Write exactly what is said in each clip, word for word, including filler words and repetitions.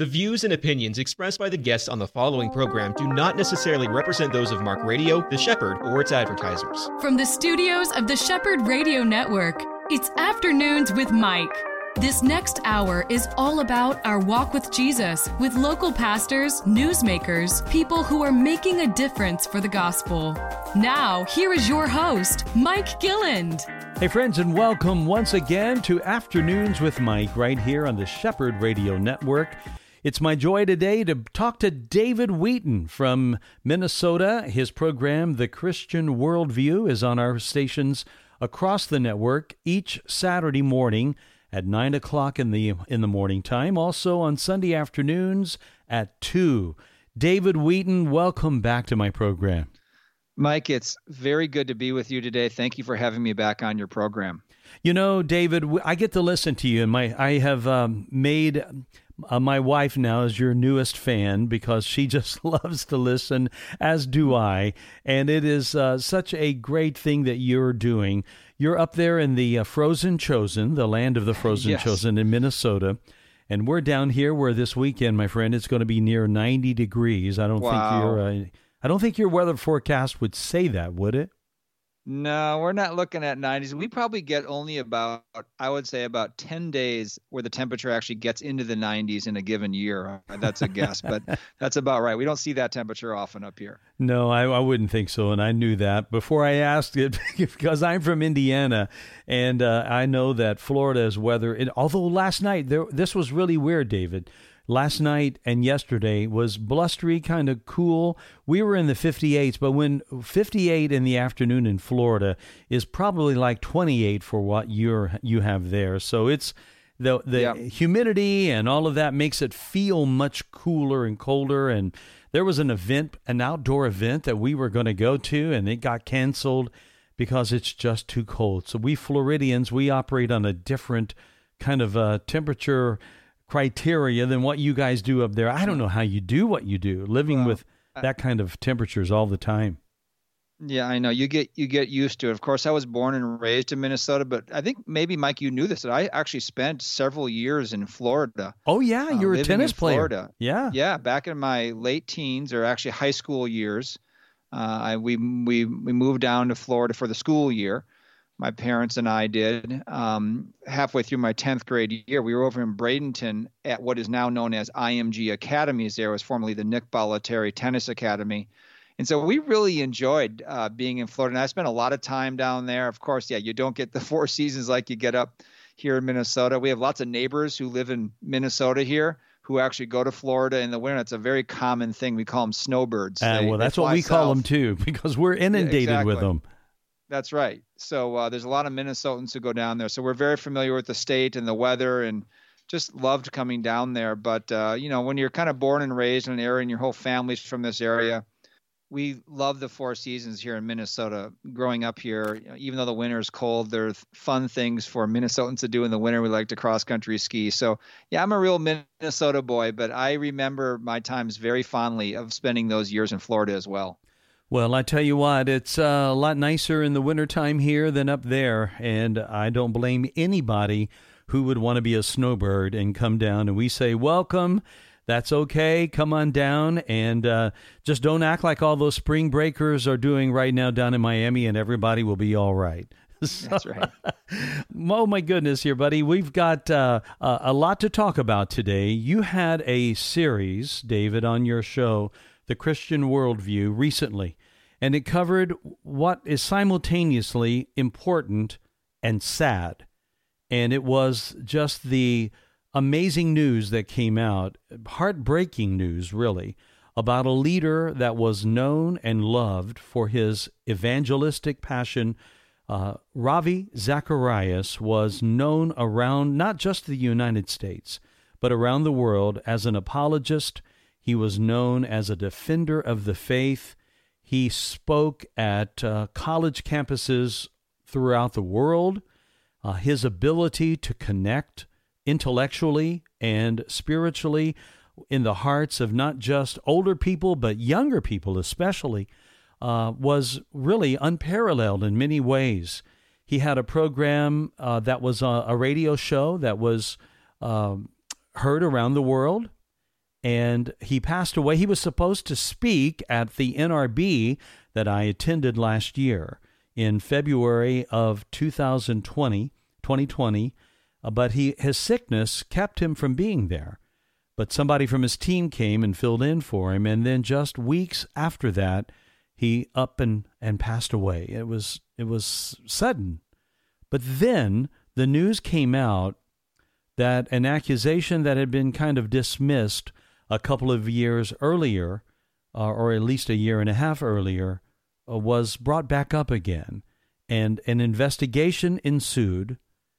The views and opinions expressed by the guests on the following program do not necessarily represent those of Mark Radio, The Shepherd, or its advertisers. From the studios of the Shepherd Radio Network, it's Afternoons with Mike. This next hour is all about our walk with Jesus, with local pastors, newsmakers, people who are making a difference for the gospel. Now, here is your host, Mike Gilland. Hey friends, and welcome once again to Afternoons with Mike right here on the Shepherd Radio Network. It's my joy today to talk to David Wheaton from Minnesota. His program, The Christian Worldview, is on our stations across the network each Saturday morning at nine o'clock in the in the morning time, also on Sunday afternoons at two. David Wheaton, welcome back to my program. Mike, it's very good to be with you today. Thank you for having me back on your program. You know, David, I get to listen to you, and my I have um, made uh, my wife now is your newest fan because she just loves to listen, as do I, and it is uh, such a great thing that you're doing. You're up there in the uh, Frozen Chosen, the land of the Frozen Yes. Chosen in Minnesota, and we're down here where this weekend, my friend, it's going to be near ninety degrees. I don't Wow. think you're. Uh, I don't think your weather forecast would say that, would it? No, we're not looking at nineties. We probably get only about, I would say, about ten days where the temperature actually gets into the nineties in a given year. That's a guess, but that's about right. We don't see that temperature often up here. No, I, I wouldn't think so, and I knew that before I asked it because I'm from Indiana, and uh, I know that Florida's weather, and although last night, there, this was really weird, David. Last night and yesterday was blustery, kind of cool. We were in the fifty-eights, but when fifty-eight in the afternoon in Florida is probably like twenty-eight for what you're you have there. So it's the the Yep. humidity and all of that makes it feel much cooler and colder. And there was an event, an outdoor event that we were going to go to, and it got canceled because it's just too cold. So we Floridians, we operate on a different kind of uh, temperature criteria than what you guys do up there. I don't know how you do what you do, living Well, with that kind of temperatures all the time. Yeah, I know. You get you get used to it. Of course, I was born and raised in Minnesota, but I think maybe, Mike, you knew this, that I actually spent several years in Florida. Oh, yeah, uh, you're a living tennis in player. Florida. Yeah. Yeah, back in my late teens, or actually high school years, uh, I, we we we moved down to Florida for the school year. My parents and I did. Um, halfway through my tenth grade year, we were over in Bradenton at what is now known as I M G Academies. There was formerly the Nick Bollettieri Tennis Academy. And so we really enjoyed uh, being in Florida. And I spent a lot of time down there. Of course, yeah, you don't get the four seasons like you get up here in Minnesota. We have lots of neighbors who live in Minnesota here who actually go to Florida in the winter. It's a very common thing. We call them snowbirds. Uh, They- well, they that's what fly we call south. them, too, because we're inundated exactly. with them. That's right. So uh, there's a lot of Minnesotans who go down there. So we're very familiar with the state and the weather and just loved coming down there. But, uh, you know, when you're kind of born and raised in an area and your whole family's from this area, we love the four seasons here in Minnesota. Growing up here, you know, even though the winter is cold, there's fun things for Minnesotans to do in the winter. We like to cross-country ski. So, yeah, I'm a real Minnesota boy, but I remember my times very fondly of spending those years in Florida as well. Well, I tell you what, it's uh, a lot nicer in the wintertime here than up there, and I don't blame anybody who would want to be a snowbird and come down, and we say, welcome, that's okay, come on down, and uh, just don't act like all those spring breakers are doing right now down in Miami, and everybody will be all right. So, That's right. oh, my goodness here, buddy. We've got uh, a a lot to talk about today. You had a series, David, on your show, The Christian Worldview, recently, and it covered what is simultaneously important and sad. And it was just the amazing news that came out, heartbreaking news, really, about a leader that was known and loved for his evangelistic passion. Uh, Ravi Zacharias was known around not just the United States, but around the world as an apologist. He was known as a defender of the faith. He spoke at uh, college campuses throughout the world. Uh, his ability to connect intellectually and spiritually in the hearts of not just older people, but younger people especially, uh, was really unparalleled in many ways. He had a program uh, that was a, a radio show that was um, heard around the world. and he passed away. He was supposed to speak at the N R B that I attended last year in February of two thousand twenty, twenty twenty, uh, but he his sickness kept him from being there. But somebody from his team came and filled in for him, and then just weeks after that, he up and, and passed away. It was it was sudden. But then the news came out that an accusation that had been kind of dismissed a couple of years earlier, uh, or at least a year and a half earlier, uh, was brought back up again. And an investigation ensued,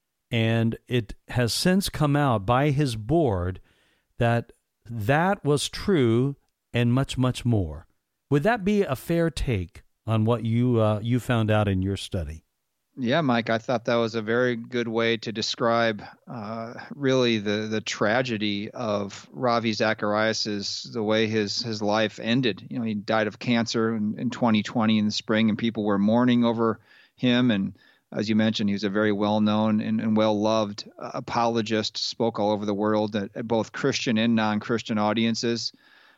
and it has since come out by his board that that was true and much, much more. Would that be a fair take on what you uh, you found out in your study? Yeah, Mike, I thought that was a very good way to describe uh, really the, the tragedy of Ravi Zacharias, the way his, his life ended. You know, he died of cancer in, in twenty twenty in the spring, and people were mourning over him. And as you mentioned, he was a very well-known and, and well-loved uh, apologist, spoke all over the world at, at both Christian and non-Christian audiences.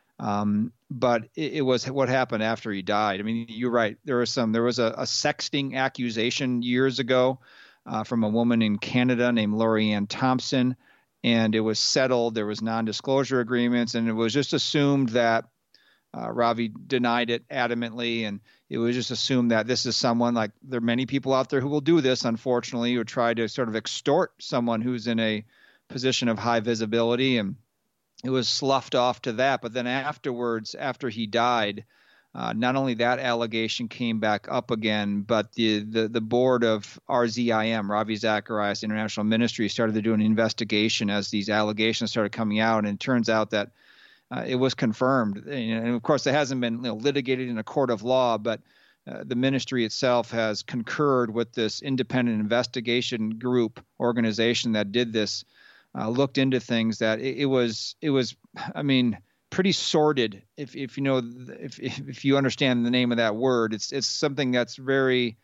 Um, but it, it was what happened after he died. I mean, you're right. There was some, there was a, a sexting accusation years ago uh, from a woman in Canada named Lori Ann Thompson, and it was settled. There was non-disclosure agreements, and it was just assumed that uh, Ravi denied it adamantly, and it was just assumed that this is someone, like there are many people out there who will do this, unfortunately, who try to sort of extort someone who's in a position of high visibility, and it was sloughed off to that. But then afterwards, after he died, uh, not only that allegation came back up again, but the, the, the board of R Z I M, Ravi Zacharias International Ministry, started to do an investigation as these allegations started coming out. And it turns out that uh, it was confirmed. And of course, it hasn't been you know, litigated in a court of law, but uh, the ministry itself has concurred with this independent investigation group organization that did this. Uh, looked into things that it, it was, it was, I mean, pretty sordid. If if you know, if if you understand the name of that word, it's it's something that's very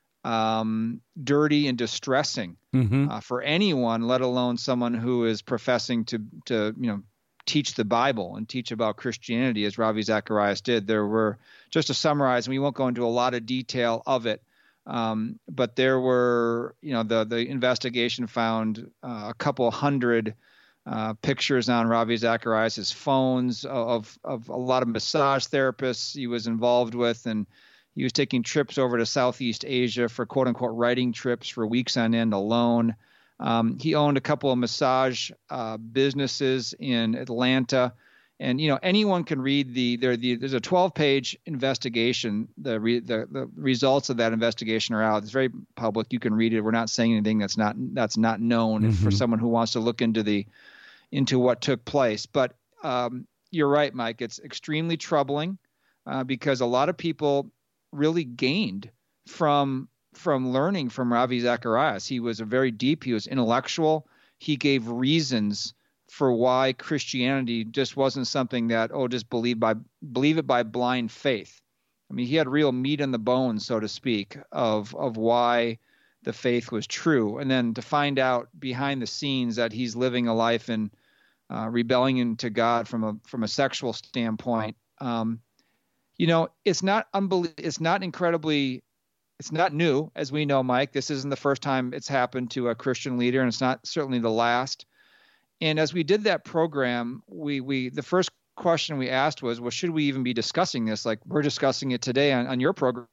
um, dirty and distressing mm-hmm. uh, for anyone, let alone someone who is professing to to you know teach the Bible and teach about Christianity, as Ravi Zacharias did. There were, just to summarize, and we won't go into a lot of detail of it. Um, but there were, you know, the, the investigation found uh, a couple hundred uh, pictures on Ravi Zacharias' phones of, of a lot of massage therapists he was involved with. And he was taking trips over to Southeast Asia for quote unquote writing trips for weeks on end alone. Um, he owned a couple of massage uh, businesses in Atlanta. And, you know, anyone can read the, there, the there's a twelve page investigation. The, re, the the results of that investigation are out. It's very public. You can read it. We're not saying anything that's not that's not known mm-hmm. for someone who wants to look into the into what took place. But um, you're right, Mike. It's extremely troubling uh, because a lot of people really gained from from learning from Ravi Zacharias. He was a very deep. He was intellectual. He gave reasons for why Christianity just wasn't something that, oh, just believe by believe it by blind faith. I mean, he had real meat on the bones, so to speak, of of why the faith was true. And then to find out behind the scenes that he's living a life in uh, rebellion to God from a from a sexual standpoint, um, you know, it's not unbelie- it's not incredibly, it's not new, as we know, Mike. This isn't the first time it's happened to a Christian leader, and it's not certainly the last. And as we did that program, we we the first question we asked was, well, should we even be discussing this? Like we're discussing it today on, on your program.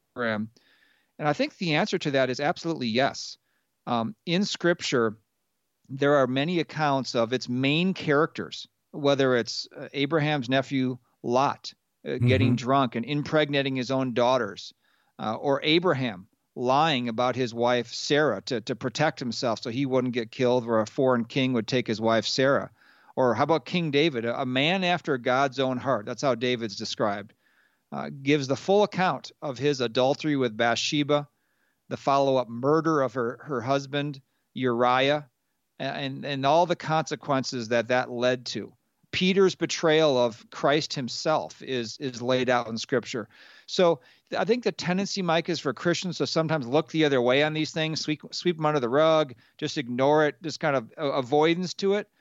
And I think the answer to that is absolutely yes. Um, in Scripture, there are many accounts of its main characters, whether it's uh, Abraham's nephew Lot uh, mm-hmm. getting drunk and impregnating his own daughters, uh, or Abraham lying about his wife Sarah to, to protect himself so he wouldn't get killed, or a foreign king would take his wife Sarah. Or how about King David, a man after God's own heart? That's how David's described. Uh, gives the full account of his adultery with Bathsheba, the follow-up murder of her, her husband Uriah, and, and all the consequences that that led to. Peter's betrayal of Christ himself is is laid out in Scripture. So I think the tendency, Mike, is for Christians to sometimes look the other way on these things, sweep, sweep them under the rug, just ignore it, just kind of avoidance to it.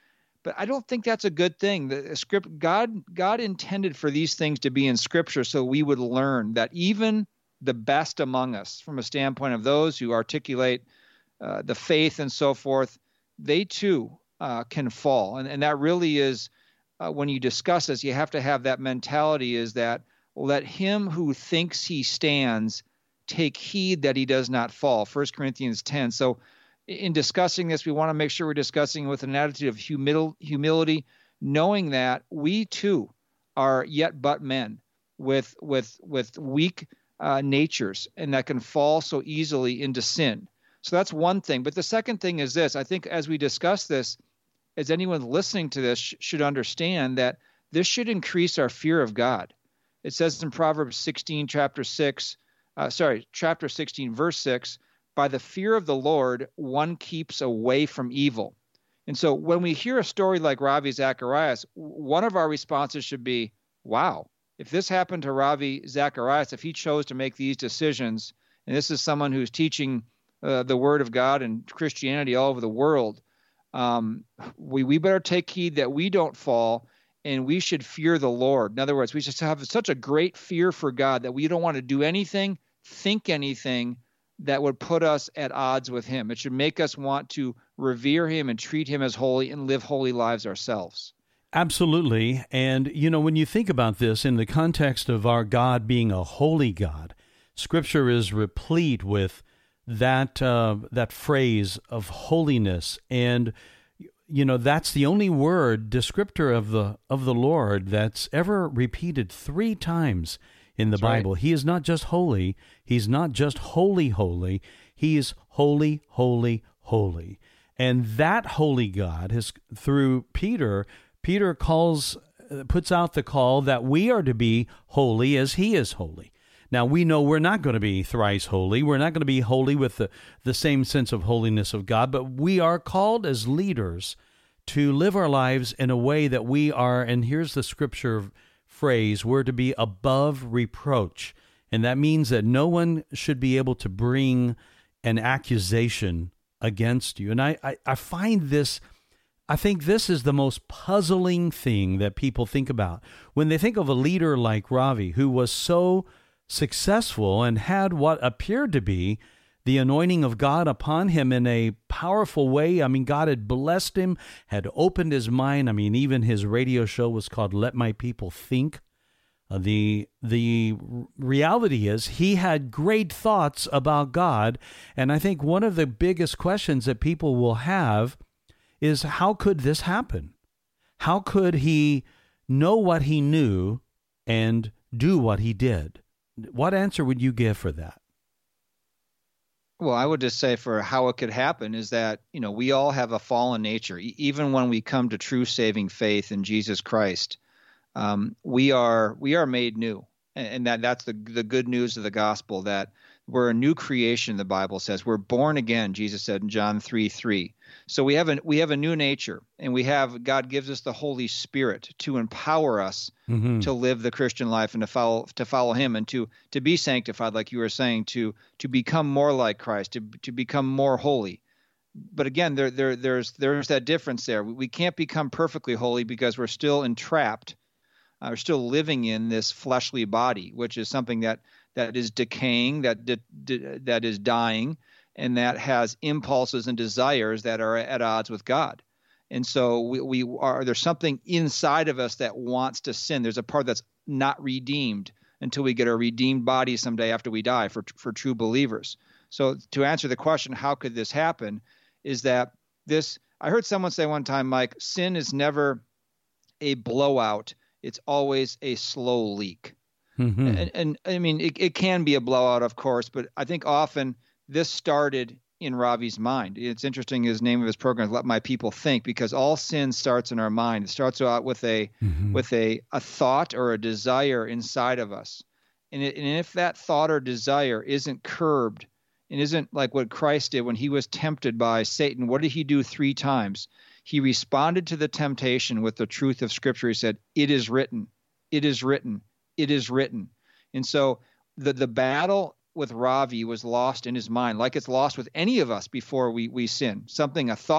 But I don't think that's a good thing. The script, God, God intended for these things to be in Scripture so we would learn that even the best among us, from a standpoint of those who articulate uh, the faith and so forth, they too uh, can fall. And, and that really is, uh, when you discuss this, you have to have that mentality is that let him who thinks he stands take heed that he does not fall. First Corinthians ten. So in discussing this, we want to make sure we're discussing with an attitude of humil- humility, knowing that we too are yet but men with with with weak uh, natures, and that can fall so easily into sin. So that's one thing. But the second thing is this. I think as we discuss this, as anyone listening to this sh- should understand that this should increase our fear of God. It says in Proverbs sixteen, chapter six, uh, sorry, chapter sixteen, verse six, by the fear of the Lord, one keeps away from evil. And so when we hear a story like Ravi Zacharias, one of our responses should be, wow, if this happened to Ravi Zacharias, if he chose to make these decisions, and this is someone who's teaching uh, the Word of God and Christianity all over the world, um, we, we better take heed that we don't fall, and we should fear the Lord. In other words, we should have such a great fear for God that we don't want to do anything, think anything, that would put us at odds with him. It should make us want to revere him and treat him as holy and live holy lives ourselves. Absolutely. And, you know, when you think about this in the context of our God being a holy God, Scripture is replete with that uh, that phrase of holiness. And, you know, that's the only word, descriptor of the of the Lord, that's ever repeated three times in the That's Bible. Right. He is not just holy. He's not just holy, holy. He is holy, holy, holy. And that holy God has, through Peter, Peter calls, puts out the call that we are to be holy as he is holy. Now, we know we're not going to be thrice holy. We're not going to be holy with the, the same sense of holiness of God, but we are called as leaders to live our lives in a way that we are, and here's the scripture phrase, we're to be above reproach. And that means that no one should be able to bring an accusation against you. And I, I, I find this, I think this is the most puzzling thing that people think about. When they think of a leader like Ravi, who was so successful and had what appeared to be the anointing of God upon him in a powerful way. I mean, God had blessed him, had opened his mind. I mean, even his radio show was called Let My People Think. Uh, the the reality is he had great thoughts about God. And I think one of the biggest questions that people will have is, how could this happen? How could he know what he knew and do what he did? What answer would you give for that? Well, I would just say for how it could happen is that, you know, we all have a fallen nature. E- even when we come to true saving faith in Jesus Christ, um, we are we are made new. And, and that that's the the good news of the gospel, that we're a new creation, the Bible says. We're born again, Jesus said in John three three. So we have a, we have a new nature, and we have God gives us the Holy Spirit to empower us mm-hmm. to live the Christian life and to follow to follow him and to to be sanctified, like you were saying, to to become more like Christ, to to become more holy. But again, there there there's there's that difference there. We, we can't become perfectly holy because we're still entrapped. Uh, we're still living in this fleshly body, which is something that that is decaying, that di- di- that is dying, and that has impulses and desires that are at odds with God. And so we, we are there's something inside of us that wants to sin. There's a part that's not redeemed until we get a redeemed body someday after we die for for true believers. So to answer the question, how could this happen, is that this, I heard someone say one time, Mike, sin is never a blowout. It's always a slow leak. Mm-hmm. And, and I mean, it, it can be a blowout, of course, but I think often this started in Ravi's mind. It's interesting, his name of his program is Let My People Think, because all sin starts in our mind. It starts out with a mm-hmm. with a, a thought or a desire inside of us. And, it, and if that thought or desire isn't curbed and isn't like what Christ did when he was tempted by Satan, what did he do three times? He responded to the temptation with the truth of Scripture. He said, it is written, it is written, it is written. And so the, the battle with Ravi was lost in his mind, like it's lost with any of us before we, we sin. Something, a thought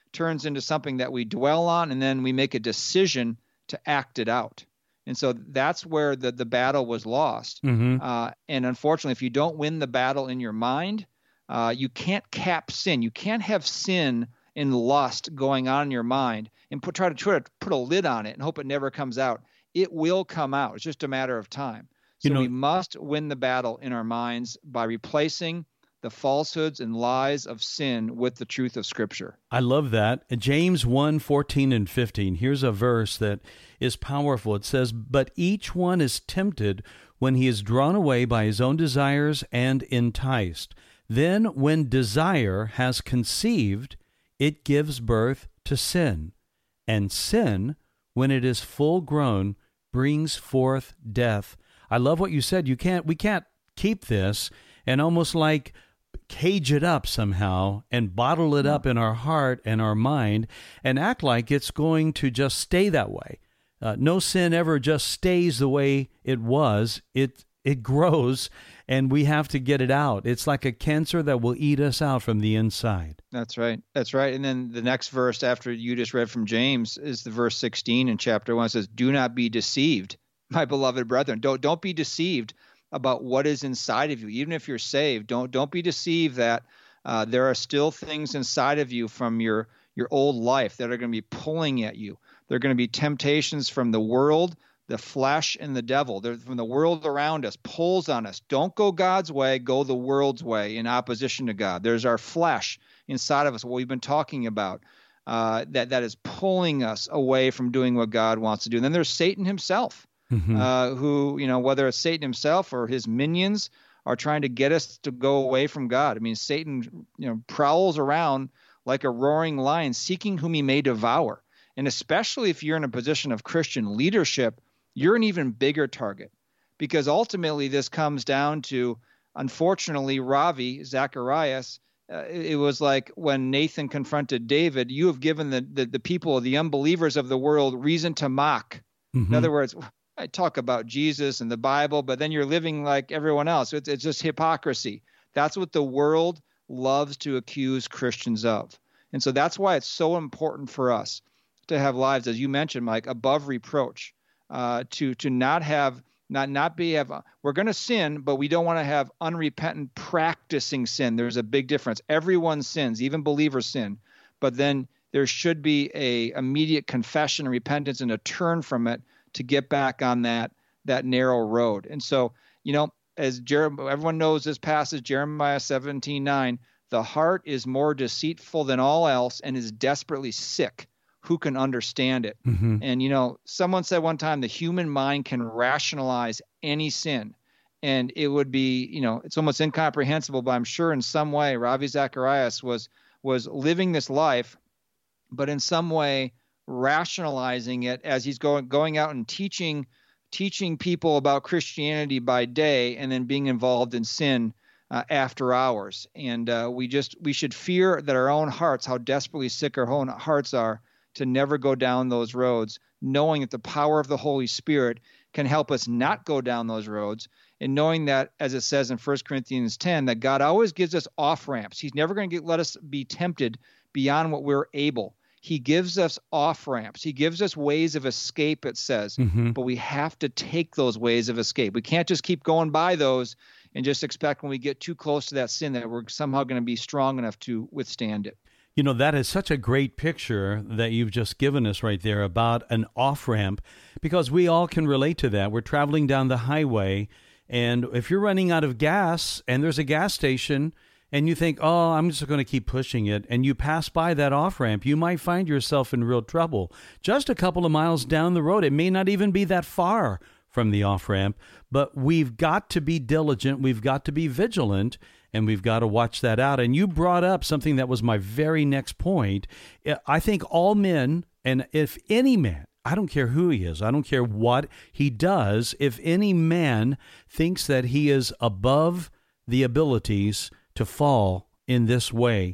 turns into something that we dwell on, and then we make a decision to act it out. And so that's where the, the battle was lost. Mm-hmm. Uh, and unfortunately, if you don't win the battle in your mind, uh, you can't cap sin. You can't have sin and lust going on in your mind and put, try to try to put a lid on it and hope it never comes out. It will come out. It's just a matter of time. So You know- we must win the battle in our minds by replacing the falsehoods and lies of sin with the truth of Scripture. I love that. James one, fourteen and fifteen. Here's a verse that is powerful. It says, "But each one is tempted when he is drawn away by his own desires and enticed. Then when desire has conceived, it gives birth to sin. And sin, when it is full grown, brings forth death." I love what you said. You can't, we can't keep this and almost like cage it up somehow and bottle it up in our heart and our mind and act like it's going to just stay that way. Uh, no sin ever just stays the way it was. It it grows, and we have to get it out. It's like a cancer that will eat us out from the inside. That's right. That's right. And then the next verse after you just read from James is the verse sixteen in chapter one. It says, "Do not be deceived, my beloved brethren." Don't don't be deceived about what is inside of you. Even if you're saved, don't don't be deceived that uh, there are still things inside of you from your your old life that are going to be pulling at you. There are going to be temptations from the world, the flesh, and the devil. They're from the world around us, pulls on us. Don't go God's way, go the world's way in opposition to God. There's our flesh inside of us, what we've been talking about, uh, that that is pulling us away from doing what God wants to do. And then there's Satan himself. Mm-hmm. Uh, who, you know, whether it's Satan himself or his minions are trying to get us to go away from God. I mean, Satan, you know, prowls around like a roaring lion, seeking whom he may devour. And especially if you're in a position of Christian leadership, you're an even bigger target, because ultimately this comes down to, unfortunately, Ravi, Zacharias, uh, it, it was like when Nathan confronted David, "You have given the, the, the people, the unbelievers of the world, reason to mock." Mm-hmm. In other words, I talk about Jesus and the Bible, but then you're living like everyone else. It's, it's just hypocrisy. That's what the world loves to accuse Christians of. And so that's why it's so important for us to have lives, as you mentioned, Mike, above reproach, uh, to to not have, not not be, have, we're going to sin, but we don't want to have unrepentant practicing sin. There's a big difference. Everyone sins, even believers sin, but then there should be a immediate confession and repentance and a turn from it to get back on that that narrow road. And so, you know, as Jeremiah, everyone knows this passage, Jeremiah seventeen nine, "The heart is more deceitful than all else and is desperately sick. Who can understand it?" Mm-hmm. And, you know, someone said one time, the human mind can rationalize any sin. And it would be, you know, it's almost incomprehensible, but I'm sure in some way Ravi Zacharias was was living this life, but in some way rationalizing it as he's going going out and teaching teaching people about Christianity by day, and then being involved in sin uh, after hours. And uh, we just we should fear that our own hearts, how desperately sick our own hearts are, to never go down those roads, knowing that the power of the Holy Spirit can help us not go down those roads, and knowing that, as it says in First Corinthians ten, that God always gives us off ramps. He's never going to let us be tempted beyond what we're able. He gives us off-ramps. He gives us ways of escape, it says, Mm-hmm. but we have to take those ways of escape. We can't just keep going by those and just expect when we get too close to that sin that we're somehow going to be strong enough to withstand it. You know, that is such a great picture that you've just given us right there about an off-ramp, because we all can relate to that. We're traveling down the highway, and if you're running out of gas and there's a gas station, and you think, oh, I'm just going to keep pushing it, and you pass by that off-ramp, you might find yourself in real trouble. Just a couple of miles down the road, it may not even be that far from the off-ramp, but we've got to be diligent, we've got to be vigilant, and we've got to watch that out. And you brought up something that was my very next point. I think all men, and if any man, I don't care who he is, I don't care what he does, if any man thinks that he is above the abilities to fall in this way,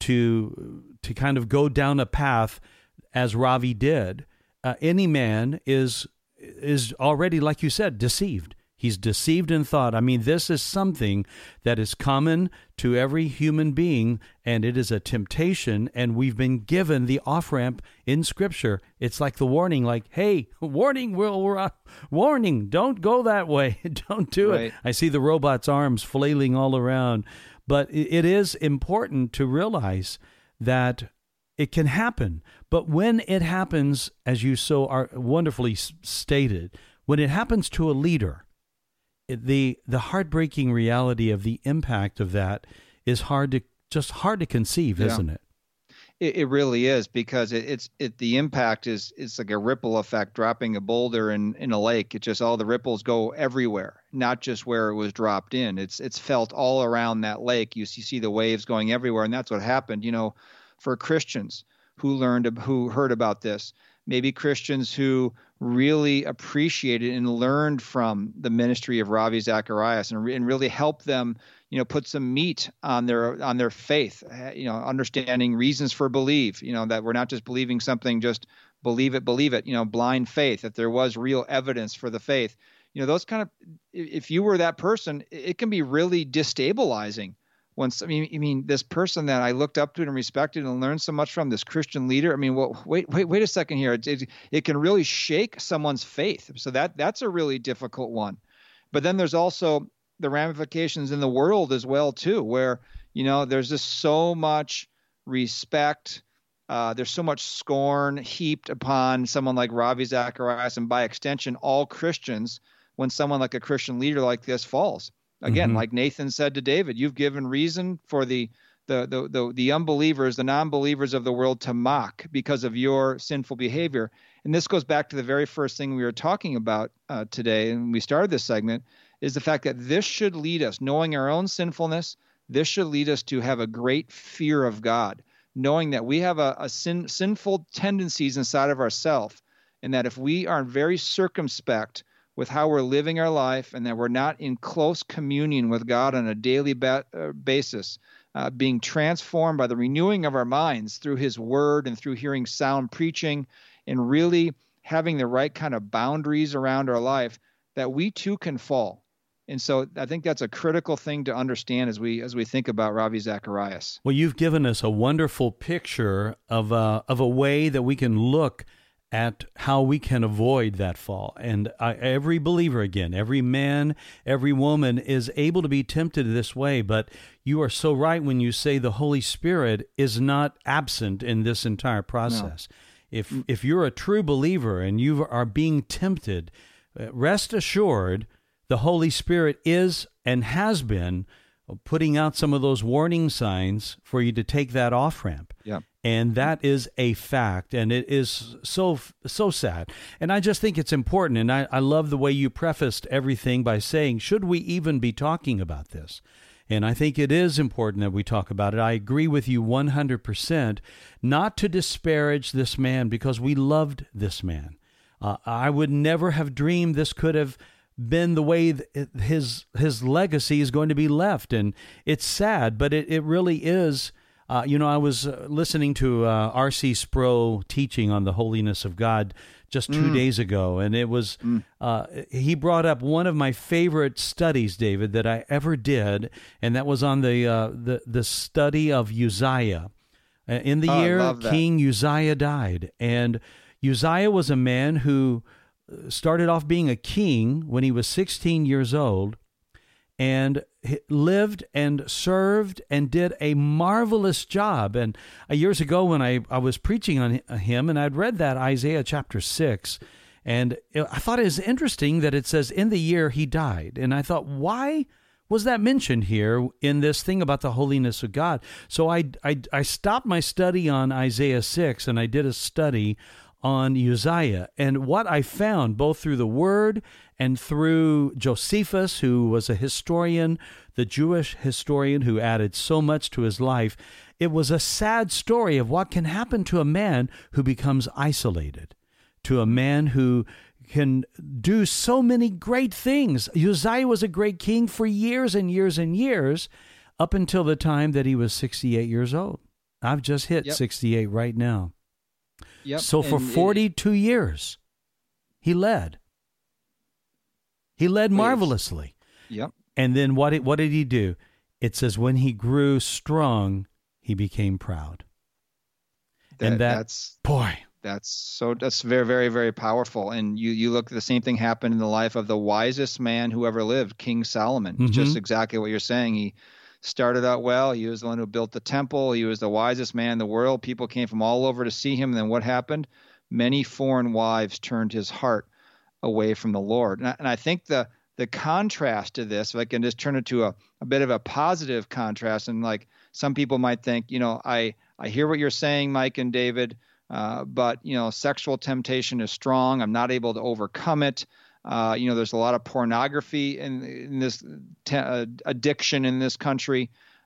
to to kind of go down a path as Ravi did, uh, any man is is already, like you said, deceived. He's deceived in thought. I mean, this is something that is common to every human being, and it is a temptation, and we've been given the off-ramp in Scripture. It's like the warning, like, hey, warning, we'll, uh, warning, don't go that way. Don't do right. it. I see the robot's arms flailing all around. But it is important to realize that it can happen. But when it happens, as you so are wonderfully stated, when it happens to a leader, the the heartbreaking reality of the impact of that is hard to just hard to conceive, yeah. isn't it? It, it really is, because it, it's it the impact is it's like a ripple effect. Dropping a boulder in, in a lake, it just all the ripples go everywhere, not just where it was dropped in. It's it's felt all around that lake. You see, see the waves going everywhere, and that's what happened. You know, for Christians who learned who heard about this, maybe Christians who really appreciated and learned from the ministry of Ravi Zacharias and, re- and really helped them, you know, put some meat on their on their faith, you know, understanding reasons for belief, you know, that we're not just believing something, just believe it, believe it, you know, blind faith, that there was real evidence for the faith. You know, those kind of, if you were that person, it can be really destabilizing. Once, I mean, I mean, this person that I looked up to and respected and learned so much from, this Christian leader. I mean, well, wait, wait, wait a second here. It, it, it can really shake someone's faith. So that that's a really difficult one. But then there's also the ramifications in the world as well too, where, you know, there's just so much respect. Uh, there's so much scorn heaped upon someone like Ravi Zacharias, and by extension, all Christians, when someone like a Christian leader like this falls. Again, mm-hmm. like Nathan said to David, you've given reason for the the, the the the unbelievers, the non-believers of the world to mock because of your sinful behavior. And this goes back to the very first thing we were talking about uh, today, and we started this segment, is the fact that this should lead us, knowing our own sinfulness, this should lead us to have a great fear of God, knowing that we have a, a sin, sinful tendencies inside of ourselves, and that if we are very circumspect with how we're living our life, and that we're not in close communion with God on a daily ba- uh, basis, uh, being transformed by the renewing of our minds through His Word and through hearing sound preaching, and really having the right kind of boundaries around our life, that we too can fall. And so I think that's a critical thing to understand as we as we think about Ravi Zacharias. Well, you've given us a wonderful picture of a, of a way that we can look at how we can avoid that fall. And I, every believer, again, every man, every woman is able to be tempted this way, but you are so right when you say the Holy Spirit is not absent in this entire process. No. If if you're a true believer and you are being tempted, rest assured the Holy Spirit is and has been putting out some of those warning signs for you to take that off-ramp. Yeah. And that is a fact, and it is so so sad. And I just think it's important, and I, I love the way you prefaced everything by saying, should we even be talking about this? And I think it is important that we talk about it. I agree with you one hundred percent, not to disparage this man, because we loved this man. Uh, I would never have dreamed this could have been the way his his legacy is going to be left. And it's sad, but it, it really is. Uh, you know, I was uh, listening to uh, R C Sproul teaching on the holiness of God just two mm. days ago, and it was, mm. uh, he brought up one of my favorite studies, David, that I ever did, and that was on the uh, the, the study of Uzziah. Uh, in the oh, year King Uzziah died, and Uzziah was a man who started off being a king when he was sixteen years old, and lived and served and did a marvelous job. And uh, years ago when I, I was preaching on him, and I'd read that Isaiah chapter six, and I thought it was interesting that it says in the year he died. And I thought, why was that mentioned here in this thing about the holiness of God? So I, I, I stopped my study on Isaiah six, and I did a study on Uzziah. And what I found, both through the Word and through Josephus, who was a historian, the Jewish historian who added so much to his life, it was a sad story of what can happen to a man who becomes isolated, to a man who can do so many great things. Uzziah was a great king for years and years and years, up until the time that he was sixty-eight years old. I've just hit yep. sixty-eight right now. Yep. So for forty-two it, years, he led. He led marvelously. Yep. And then what did, what did he do? It says when he grew strong, he became proud. That, and that, that's boy, that's so that's very, very, very powerful. And you, you look, the same thing happened in the life of the wisest man who ever lived, King Solomon. Mm-hmm. Just exactly what you're saying. He started out well. He was the one who built the temple. He was the wisest man in the world. People came from all over to see him. And then what happened? Many foreign wives turned his heart away from the Lord. And I, and I think the the contrast to this, if I can just turn it to a, a bit of a positive contrast, and like some people might think, you know, I, I hear what you're saying, Mike and David, uh, but, you know, sexual temptation is strong. I'm not able to overcome it. Uh, you know, there's a lot of pornography in, in this te- uh, addiction in this country,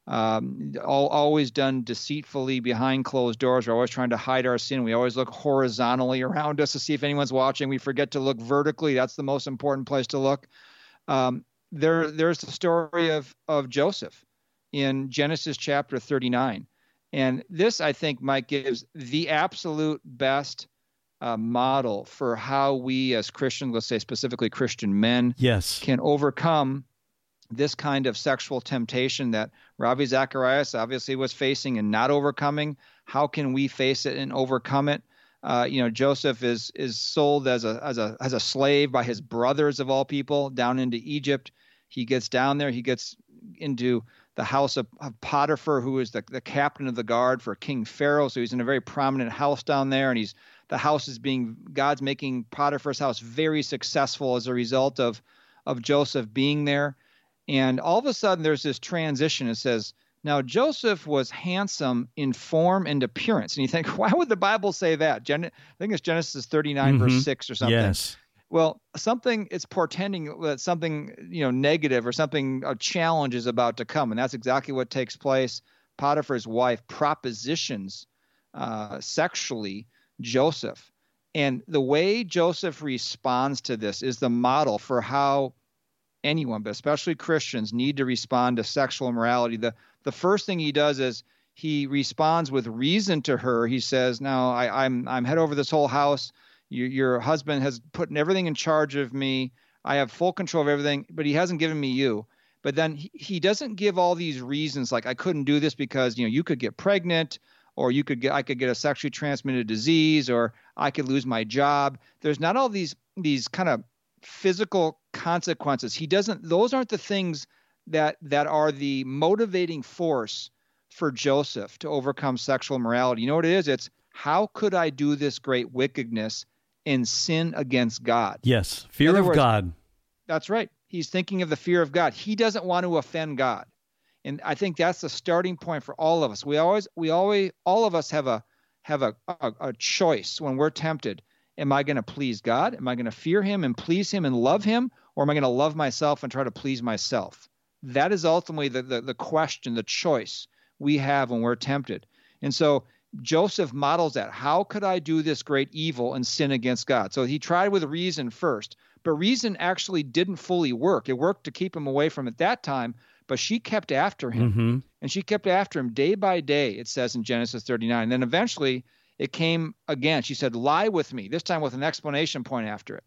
um, all, always done deceitfully behind closed doors. We're always trying to hide our sin. We always look horizontally around us to see if anyone's watching. We forget to look vertically. That's the most important place to look. Um, there, there's the story of, of Joseph in Genesis chapter thirty-nine. And this, I think, Mike, gives the absolute best uh, model for how we as Christians, let's say specifically Christian men, yes, can overcome this kind of sexual temptation that Ravi Zacharias obviously was facing and not overcoming. How can we face it and overcome it? Uh, you know, Joseph is is sold as a as a as a slave by his brothers of all people down into Egypt. He gets down there. He gets into the house of, of Potiphar, who is the, the captain of the guard for King Pharaoh. So he's in a very prominent house down there, and he's the house is being God's making Potiphar's house very successful as a result of of Joseph being there. And all of a sudden, there's this transition. It says, now Joseph was handsome in form and appearance. And you think, why would the Bible say that? Gen- I think it's Genesis thirty-nine, mm-hmm. verse six or something. Yes. Well, something, it's portending that something, you know, negative or something, a challenge is about to come. And that's exactly what takes place. Potiphar's wife propositions uh, sexually Joseph. And the way Joseph responds to this is the model for how anyone, but especially Christians, need to respond to sexual immorality. The the first thing he does is he responds with reason to her. He says, "Now I, I'm I'm head over this whole house. Your, your husband has put everything in charge of me. I have full control of everything, but he hasn't given me you." But then he, he doesn't give all these reasons like I couldn't do this because, you know, you could get pregnant, or you could get I could get a sexually transmitted disease, or I could lose my job. There's not all these these kind of physical consequences. He doesn't, those aren't the things that that are the motivating force for Joseph to overcome sexual immorality. You know what it is? It's how could I do this great wickedness and sin against God? Yes, fear of words, God. That's right. He's thinking of the fear of God. He doesn't want to offend God. And I think that's the starting point for all of us. We always, we always, all of us have a have a, a, a choice when we're tempted. Am I going to please God? Am I going to fear him and please him and love him? Or am I going to love myself and try to please myself? That is ultimately the, the, the question, the choice we have when we're tempted. And so Joseph models that. How could I do this great evil and sin against God? So he tried with reason first, but reason actually didn't fully work. It worked to keep him away from it that time, but she kept after him. Mm-hmm. And she kept after him day by day, it says in Genesis thirty-nine. And then eventually it came again. She said, lie with me, this time with an explanation point after it.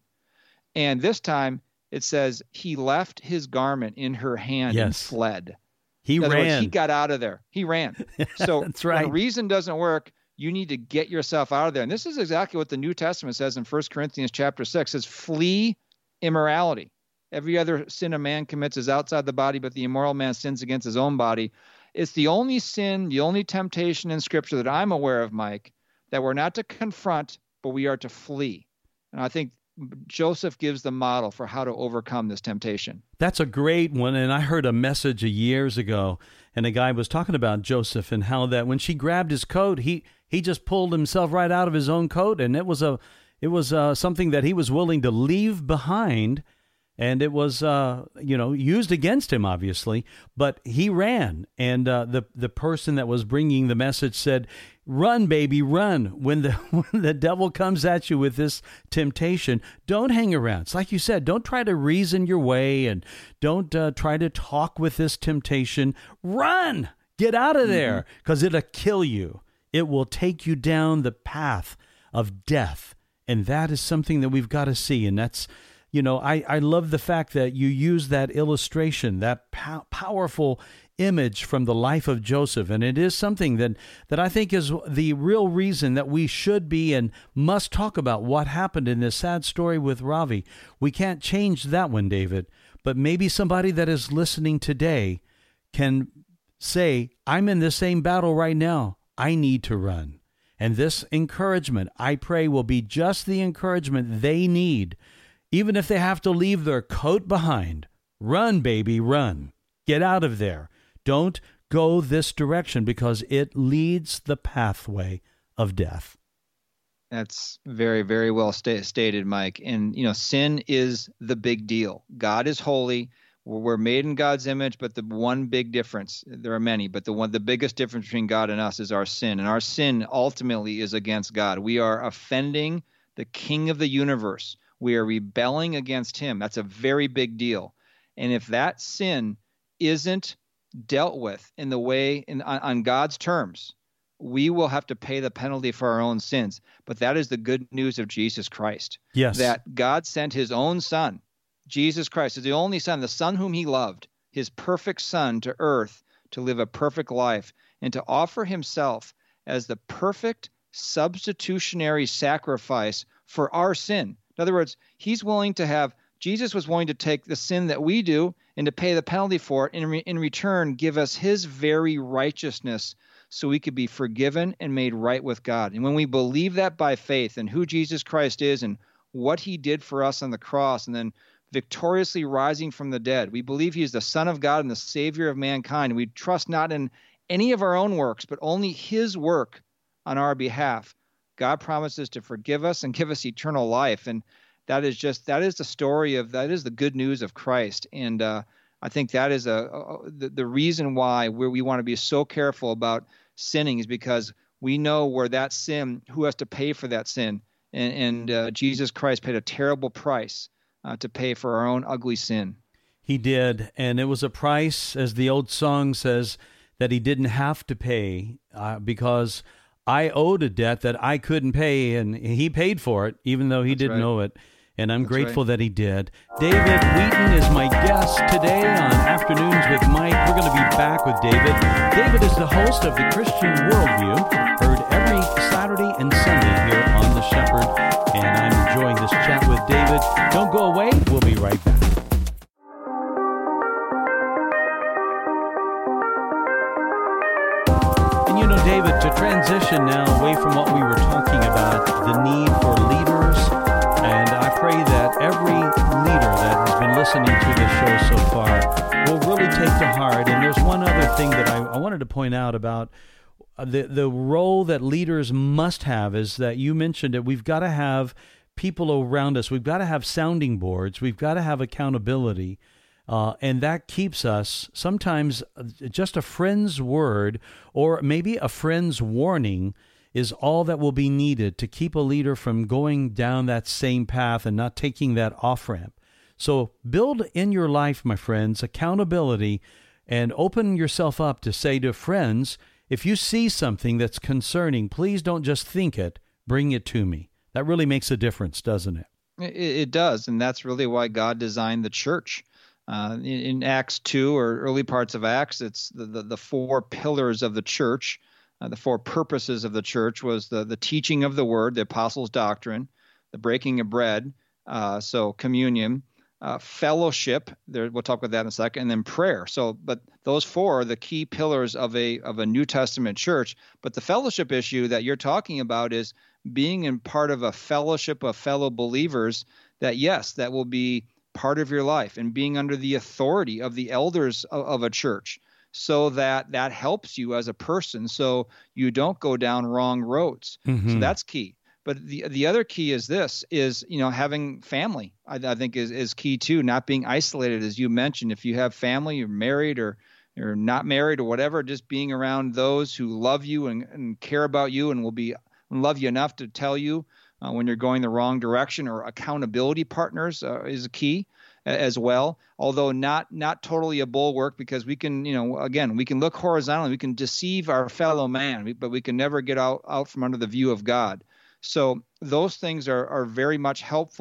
And this time it says he left his garment in her hand yes. and fled. He in other ran. Words, he got out of there. He ran. So That's right. when reason doesn't work, you need to get yourself out of there. And this is exactly what the New Testament says in First Corinthians chapter six. It says, flee immorality. Every other sin a man commits is outside the body, but the immoral man sins against his own body. It's the only sin, the only temptation in Scripture that I'm aware of, Mike, that we're not to confront, but we are to flee. And I think Joseph gives the model for how to overcome this temptation. That's a great one. And I heard a message years ago, and a guy was talking about Joseph and how that when she grabbed his coat, he he just pulled himself right out of his own coat, and it was a it was uh, something that he was willing to leave behind. And it was, uh, you know, used against him, obviously, but he ran. And uh, the the person that was bringing the message said, "Run, baby, run. When the when the devil comes at you with this temptation, don't hang around." It's like you said, don't try to reason your way, and don't uh, try to talk with this temptation. Run, get out of there, because it'll kill you. It will take you down the path of death, and that is something that we've got to see, and that's. you know, I, I love the fact that you use that illustration, that pow- powerful image from the life of Joseph. And it is something that, that I think is the real reason that we should be and must talk about what happened in this sad story with Ravi. We can't change that one, David, but maybe somebody that is listening today can say, I'm in the same battle right now. I need to run. And this encouragement, I pray, will be just the encouragement they need. Even if they have to leave their coat behind, run, baby, run. Get out of there. Don't go this direction because it leads the pathway of death. That's very, very well sta- stated, Mike. And, you know, sin is the big deal. God is holy. We're made in God's image, but the one big difference, there are many, but the one, the biggest difference between God and us is our sin. And our sin ultimately is against God. We are offending the King of the universe. We are rebelling against him. That's a very big deal. And if that sin isn't dealt with in the way in, on, on God's terms, we will have to pay the penalty for our own sins. But that is the good news of Jesus Christ. Yes. That God sent his own son. Jesus Christ is the only son, the son whom he loved, his perfect son to earth to live a perfect life and to offer himself as the perfect substitutionary sacrifice for our sin. In other words, he's willing to have, Jesus was willing to take the sin that we do and to pay the penalty for it, and in, re, in return give us his very righteousness so we could be forgiven and made right with God. And when we believe that by faith and who Jesus Christ is and what he did for us on the cross and then victoriously rising from the dead, we believe he is the Son of God and the Savior of mankind. We trust not in any of our own works, but only his work on our behalf. God promises to forgive us and give us eternal life. And that is just, that is the story of, that is the good news of Christ. And uh, I think that is a, a the, the reason why we we want to be so careful about sinning is because we know where that sin, who has to pay for that sin. And, and uh, Jesus Christ paid a terrible price uh, to pay for our own ugly sin. He did. And it was a price, as the old song says, that he didn't have to pay uh, because I owed a debt that I couldn't pay, and he paid for it, even though he That's didn't right. know it. And I'm That's grateful right. that he did. David Wheaton is my guest today on Afternoons with Mike. We're going to be back with David. David is the host of The Christian Worldview, heard every Saturday and Sunday here on The Shepherd. And I'm enjoying this chat with David. Don't go away. We'll be right back. You know, David, to transition now away from what we were talking about, the need for leaders, and I pray that every leader that has been listening to this show so far will really take to heart. And there's one other thing that I, I wanted to point out about the, the role that leaders must have is that you mentioned it. We've got to have people around us. We've got to have sounding boards. We've got to have accountability. Uh, and that keeps us, sometimes just a friend's word or maybe a friend's warning is all that will be needed to keep a leader from going down that same path and not taking that off-ramp. So build in your life, my friends, accountability and open yourself up to say to friends, if you see something that's concerning, please don't just think it, bring it to me. That really makes a difference, doesn't it? It, it does, and that's really why God designed the church. Uh, in, in Acts two or early parts of Acts, it's the, the, the four pillars of the church. Uh, the four purposes of the church was the, the teaching of the word, the apostles' doctrine, the breaking of bread, uh, so communion, uh, fellowship. There, we'll talk about that in a second, and then prayer. So, but those four are the key pillars of a of a New Testament church. But the fellowship issue that you're talking about is being in part of a fellowship of fellow believers. That yes, that will be part of your life, and being under the authority of the elders of, of a church, so that that helps you as a person, so you don't go down wrong roads. Mm-hmm. So that's key. But the the other key is this: is you know having family. I, I think is is key too. Not being isolated, as you mentioned. If you have family, you're married or you're not married or whatever, just being around those who love you and, and care about you and will be and love you enough to tell you Uh, when you're going the wrong direction, or accountability partners uh, is a key as well, although not not totally a bulwark, because we can, you know, again, we can look horizontally, we can deceive our fellow man, but we can never get out, out from under the view of God. So those things are, are very much helpful,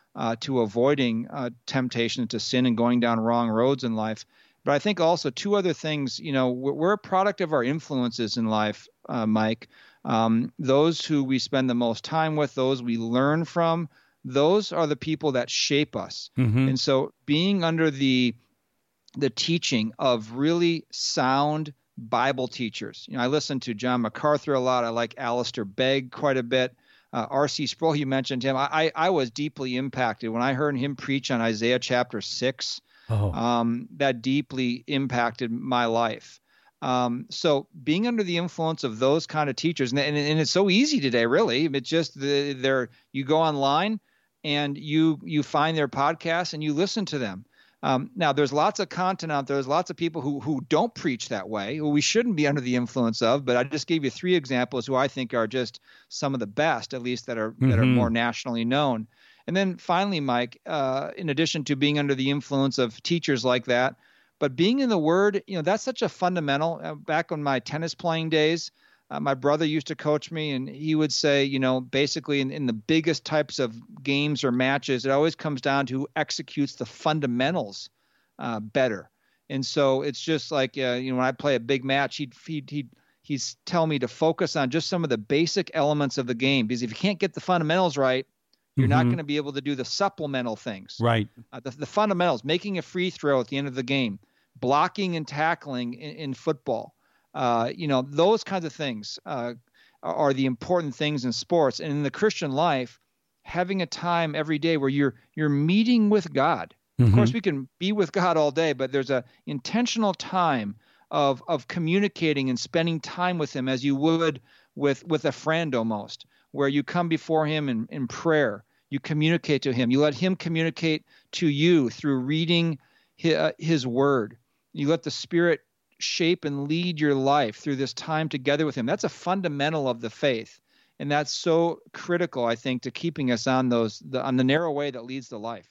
uh, to avoiding uh, temptation to sin and going down wrong roads in life. But I think also two other things, you know, we're, we're a product of our influences in life, uh, Mike. Um, those who we spend the most time with, those we learn from, those are the people that shape us. Mm-hmm. And so being under the the teaching of really sound Bible teachers. You know, I listen to John MacArthur a lot. I like Alistair Begg quite a bit. Uh, R C Sproul, you mentioned him. I, I was deeply impacted when I heard him preach on Isaiah chapter six. Oh. Um, that deeply impacted my life. Um, so being under the influence of those kind of teachers, and, and, and it's so easy today, really. It's just the, they're, you go online and you you find their podcasts and you listen to them. Um, now, there's lots of content out there. There's lots of people who who don't preach that way, who we shouldn't be under the influence of. But I just gave you three examples who I think are just some of the best, at least that are mm-hmm. that are more nationally known. And then finally, Mike, uh, in addition to being under the influence of teachers like that, but being in the Word, you know, that's such a fundamental. Uh, back on my tennis playing days, uh, my brother used to coach me, and he would say, you know, basically in, in the biggest types of games or matches, it always comes down to who executes the fundamentals uh, better. And so it's just like, uh, you know, when I play a big match, he'd he'd he'd he's tell me to focus on just some of the basic elements of the game, because if you can't get the fundamentals right, you're mm-hmm. not going to be able to do the supplemental things. Right. Uh, the, the fundamentals, making a free throw at the end of the game, blocking and tackling in, in football. Uh, you know, those kinds of things uh, are the important things in sports. And in the Christian life, having a time every day where you're you're meeting with God. Mm-hmm. Of course, we can be with God all day, but there's a intentional time of of communicating and spending time with Him as you would with with a friend almost, where you come before Him in, in prayer. You communicate to Him. You let Him communicate to you through reading His, uh, his Word. You let the Spirit shape and lead your life through this time together with Him. That's a fundamental of the faith, and that's so critical, I think, to keeping us on those the, on the narrow way that leads to life.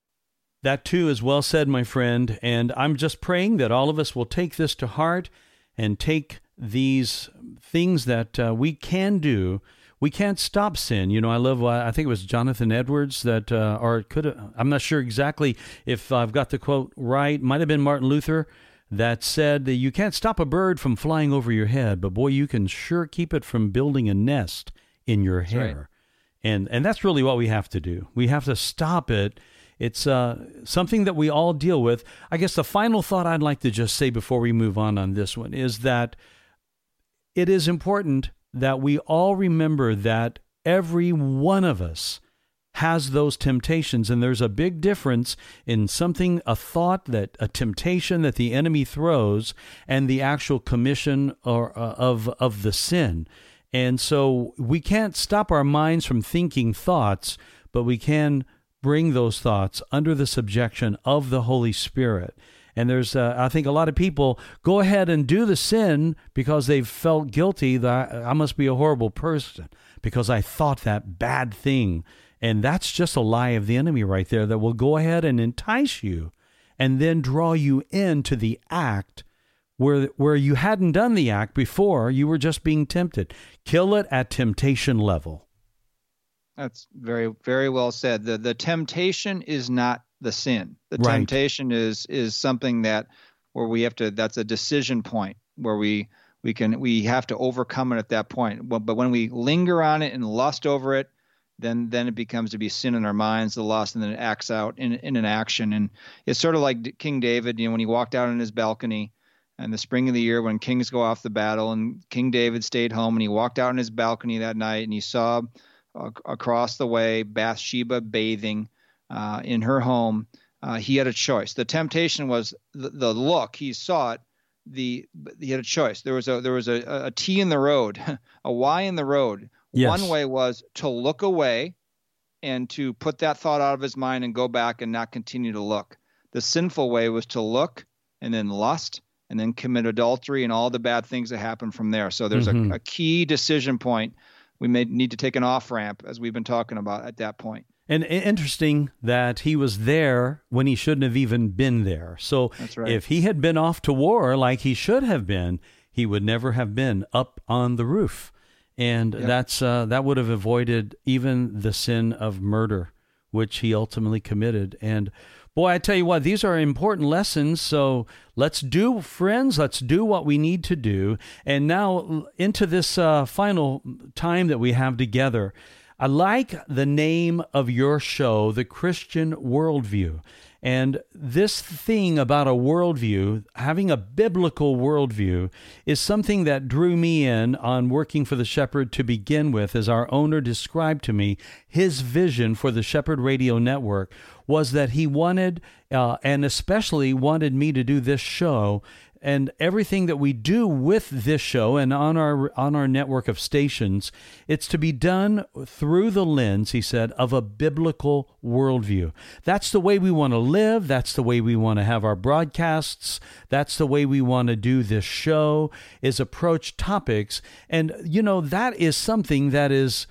That too is well said, my friend, and I'm just praying that all of us will take this to heart and take these things that uh, we can do. We can't stop sin. You know, I love, I think it was Jonathan Edwards that, uh, or it could have, I'm not sure exactly if I've got the quote right, might have been Martin Luther, that said that you can't stop a bird from flying over your head, but boy, you can sure keep it from building a nest in your hair. Right. And and that's really what we have to do. We have to stop it. It's uh, something that we all deal with. I guess the final thought I'd like to just say before we move on on this one is that it is important that we all remember that every one of us has those temptations, and there's a big difference in something, a thought, that a temptation that the enemy throws, and the actual commission or uh, of of the sin. And so we can't stop our minds from thinking thoughts, but we can bring those thoughts under the subjection of the Holy Spirit. And there's, uh, I think a lot of people go ahead and do the sin because they've felt guilty that I must be a horrible person because I thought that bad thing. And that's just a lie of the enemy right there that will go ahead and entice you and then draw you into the act where where you hadn't done the act before. You were just being tempted. Kill it at temptation level. That's very, very well said. The the temptation is not the sin. The right. temptation is is something that where we have to, that's a decision point where we we can we have to overcome it at that point. But when we linger on it and lust over it, then then it becomes to be sin in our minds, the lust, and then it acts out in in an action. And it's sort of like King David, you know, when he walked out on his balcony in the spring of the year when kings go off the battle, and King David stayed home, and he walked out on his balcony that night, and he saw uh, across the way Bathsheba bathing uh, in her home. Uh, he had a choice. The temptation was the, the look. He saw it. The he had a choice. There was a there was a, a T in the road, a Y in the road. Yes. One way was to look away and to put that thought out of his mind and go back and not continue to look. The sinful way was to look and then lust and then commit adultery and all the bad things that happen from there. So there's mm-hmm. a, a key decision point. We may need to take an off-ramp, as we've been talking about at that point. And interesting that he was there when he shouldn't have even been there. So That's right. If he had been off to war like he should have been, he would never have been up on the roof. And yep. that's uh, that would have avoided even the sin of murder, which he ultimately committed. And boy, I tell you what, these are important lessons. So let's do, friends, let's do what we need to do. And now into this uh, final time that we have together, I like the name of your show, The Christian Worldview. And this thing about a worldview, having a biblical worldview, is something that drew me in on working for the Shepherd to begin with. As our owner described to me, his vision for the Shepherd Radio Network was that he wanted, uh, and especially wanted me to do this show, and everything that we do with this show and on our on our network of stations, it's to be done through the lens, he said, of a biblical worldview. That's the way we want to live. That's the way we want to have our broadcasts. That's the way we want to do this show, is approach topics. And, you know, that is something that is,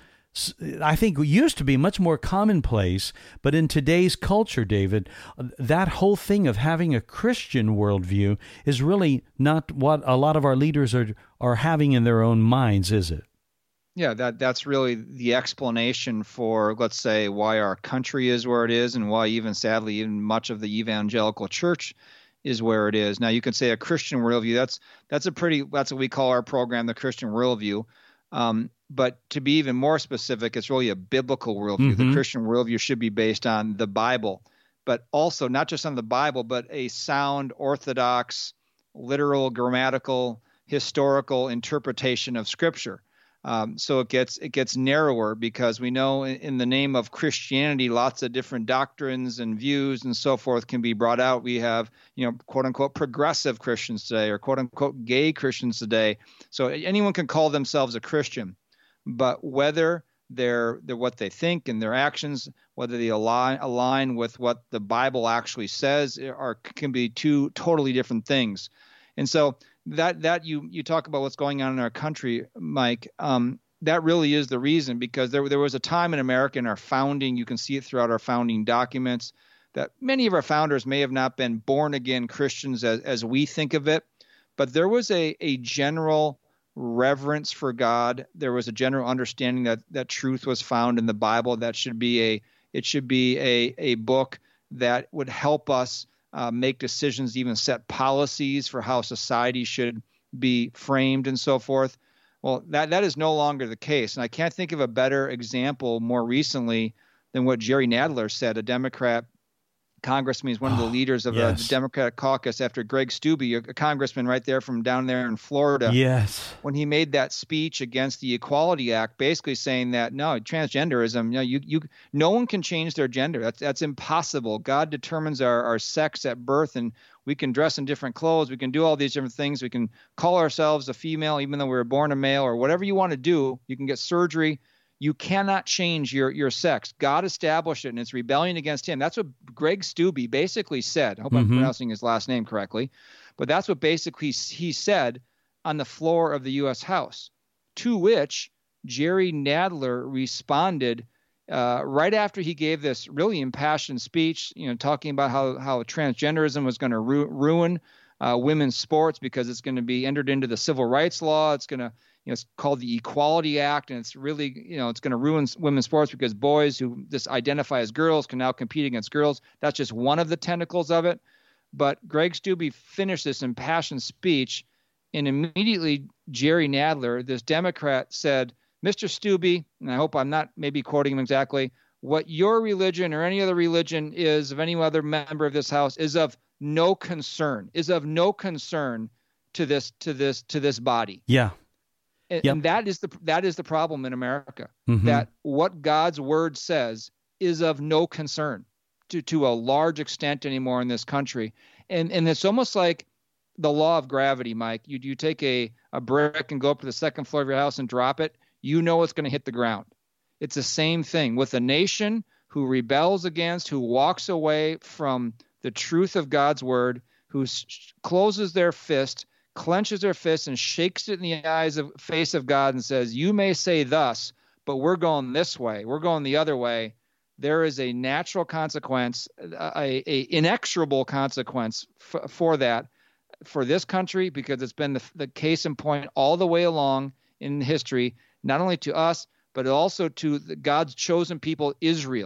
I think, used to be much more commonplace, but in today's culture, David, that whole thing of having a Christian worldview is really not what a lot of our leaders are are having in their own minds, is it? Yeah, that that's really the explanation for, let's say, why our country is where it is, and why even, sadly, even much of the evangelical church is where it is. Now, you could say a Christian worldview. That's that's a pretty that's what we call our program, the Christian worldview. Um, but to be even more specific, it's really a biblical worldview. Mm-hmm. The Christian worldview should be based on the Bible, but also not just on the Bible, but a sound, orthodox, literal, grammatical, historical interpretation of Scripture. Um, so it gets it gets narrower, because we know in, in the name of Christianity, lots of different doctrines and views and so forth can be brought out. We have, you know, quote unquote progressive Christians today, or quote unquote gay Christians today. So anyone can call themselves a Christian, but whether they're, they're what they think and their actions, whether they align align with what the Bible actually says, are can be two totally different things. And so that that you you talk about what's going on in our country, Mike, um, that really is the reason, because there there was a time in America in our founding, you can see it throughout our founding documents, that many of our founders may have not been born again Christians as, as we think of it, but there was a a general reverence for God. There was a general understanding that that truth was found in the Bible. That should be a it should be a a book that would help us Uh, make decisions, even set policies for how society should be framed and so forth. Well, that that is no longer the case. And I can't think of a better example more recently than what Jerry Nadler said, a Democrat congressman. He's one of the leaders of yes. the Democratic caucus after Greg Steube, a, a congressman right there from down there in Florida. Yes. When he made that speech against the Equality Act, basically saying that, no, transgenderism, you know, you, you, no one can change their gender. That's, that's impossible. God determines our, our sex at birth, and we can dress in different clothes. We can do all these different things. We can call ourselves a female, even though we were born a male, or whatever you want to do. You can get surgery. You cannot change your, your sex. God established it, and it's rebellion against him. That's what Greg Steube basically said. I hope mm-hmm. I'm pronouncing his last name correctly. But that's what basically he said on the floor of the U S House, to which Jerry Nadler responded uh, right after he gave this really impassioned speech, you know, talking about how, how transgenderism was going to ru- ruin uh, women's sports, because it's going to be entered into the civil rights law. It's going to You know, it's called the Equality Act, and it's really, you know, it's going to ruin women's sports, because boys who just identify as girls can now compete against girls. That's just one of the tentacles of it. But Greg Steube finished this impassioned speech, and immediately Jerry Nadler, this Democrat, said, Mister Steube, and I hope I'm not maybe quoting him exactly, what your religion or any other religion is of any other member of this House is of no concern, is of no concern to this to this to this body. Yeah. And, yep. and that is the that is the problem in America, mm-hmm. that what God's word says is of no concern to, to a large extent anymore in this country. And and it's almost like the law of gravity, Mike. You you take a, a brick and go up to the second floor of your house and drop it, you know it's going to hit the ground. It's the same thing with a nation who rebels against, who walks away from the truth of God's word, who s- closes their fist, clenches their fist, and shakes it in the eyes of face of God and says, you may say thus, but we're going this way. We're going the other way. There is a natural consequence, a, a inexorable consequence f- for that, for this country, because it's been the, the case in point all the way along in history, not only to us, but also to the, God's chosen people, Israel.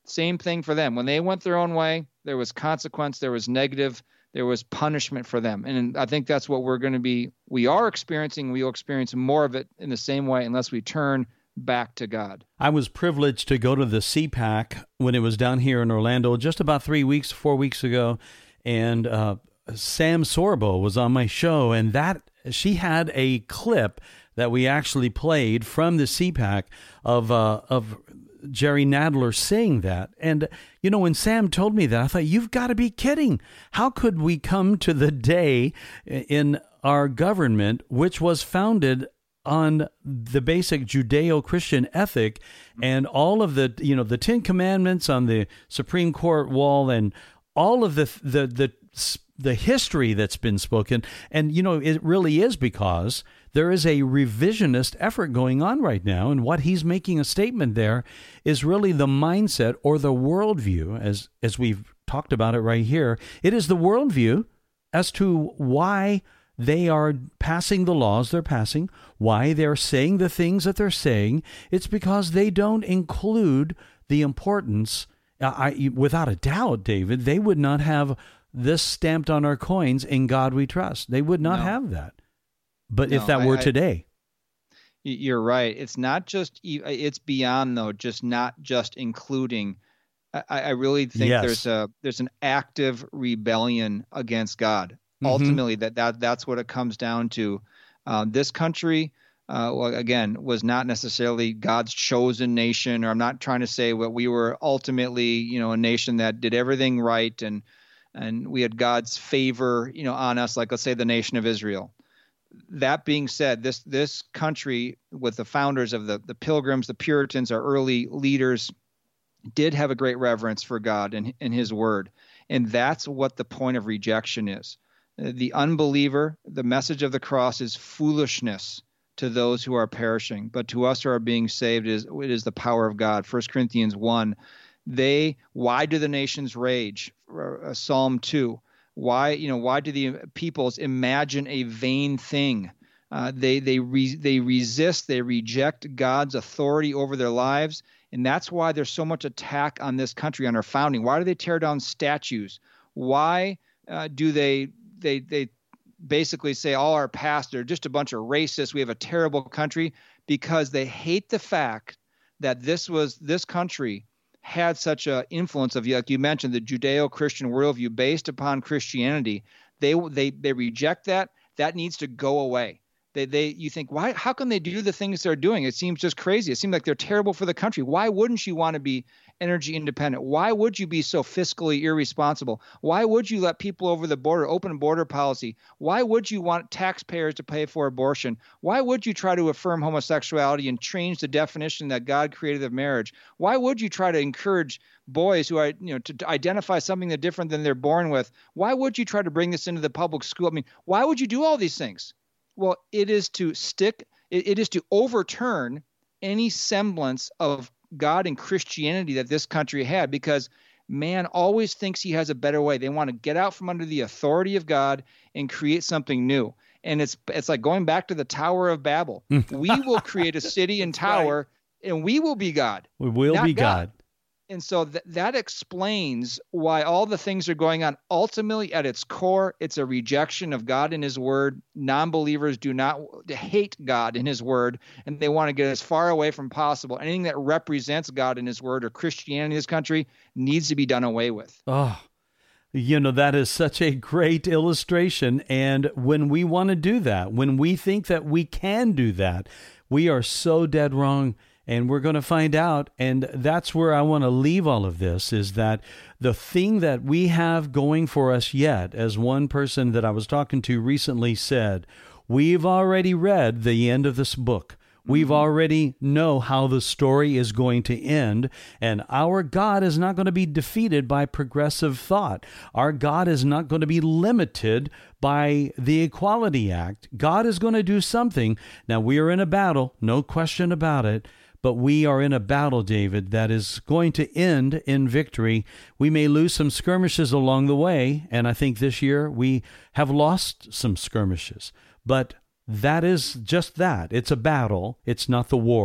Same thing for them. When they went their own way, there was consequence, there was negative, there was punishment for them. And I think that's what we're going to be, we are experiencing, we will experience more of it in the same way unless we turn back to God. I was privileged to go to the C PAC when it was down here in Orlando just about three weeks, four weeks ago, and uh, Sam Sorbo was on my show, and that she had a clip that we actually played from the C PAC of uh, of Jerry Nadler saying that. And, you know, when Sam told me that, I thought, you've got to be kidding. How could we come to the day in our government, which was founded on the basic Judeo-Christian ethic and all of the, you know, the Ten Commandments on the Supreme Court wall and all of the, the, the, the history that's been spoken. And, you know, it really is because there is a revisionist effort going on right now. And what he's making a statement there is really the mindset or the worldview, as, as we've talked about it right here. It is the worldview as to why they are passing the laws they're passing, why they're saying the things that they're saying. It's because they don't include the importance. Uh, I, without a doubt, David, they would not have this stamped on our coins, "In God We Trust." They would not no. have that. But no, if that were I, today. I, you're right. It's not just, it's beyond, though, just not just including. I, I really think yes. there's a there's an active rebellion against God. Ultimately, that, that that's what it comes down to. Uh, this country, uh, well, again, was not necessarily God's chosen nation, or I'm not trying to say what we were ultimately, you know, a nation that did everything right and and we had God's favor, you know, on us, like let's say the nation of Israel. That being said, this this country, with the founders of the the Pilgrims, the Puritans, our early leaders, did have a great reverence for God and, and His Word, and that's what the point of rejection is. The unbeliever, the message of the cross is foolishness to those who are perishing, but to us who are being saved, it is, it is the power of God. First Corinthians one, they, why do the nations rage? Uh, Psalm two, why, you know, why do the peoples imagine a vain thing? Uh, they they re, they resist, they reject God's authority over their lives, and that's why there's so much attack on this country, on our founding. Why do they tear down statues? Why uh, do they They they basically say all our past are just a bunch of racists. We have a terrible country, because they hate the fact that this was this country had such an influence of, like you mentioned, the Judeo-Christian worldview based upon Christianity. They they they reject that. That needs to go away. They they you think, why? How can they do the things they're doing? It seems just crazy. It seems like they're terrible for the country. Why wouldn't you want to be energy independent? Why would you be so fiscally irresponsible? Why would you let people over the border, open border policy? Why would you want taxpayers to pay for abortion? Why would you try to affirm homosexuality and change the definition that God created of marriage? Why would you try to encourage boys who are, you know, to, to identify something that different than they're born with? Why would you try to bring this into the public school? I mean, why would you do all these things? Well, it is to stick, it, it is to overturn any semblance of God and Christianity that this country had, because man always thinks he has a better way. They want to get out from under the authority of God and create something new. And it's it's like going back to the Tower of Babel. We will create a city and tower, right, and we will be God. We will be God. God. And so th- that explains why all the things are going on. Ultimately, at its core, it's a rejection of God and His Word. Non-believers do not hate God and His Word, and they want to get as far away from possible. Anything that represents God and His Word or Christianity in this country needs to be done away with. Oh, you know, that is such a great illustration. And when we want to do that, when we think that we can do that, we are so dead wrong. And we're going to find out, and that's where I want to leave all of this, is that the thing that we have going for us yet, as one person that I was talking to recently said, we've already read the end of this book. We've already know how the story is going to end, and our God is not going to be defeated by progressive thought. Our God is not going to be limited by the Equality Act. God is going to do something. Now, we are in a battle, no question about it, but we are in a battle, David, that is going to end in victory. We may lose some skirmishes along the way, and I think this year we have lost some skirmishes, but that is just that. It's a battle. It's not the war.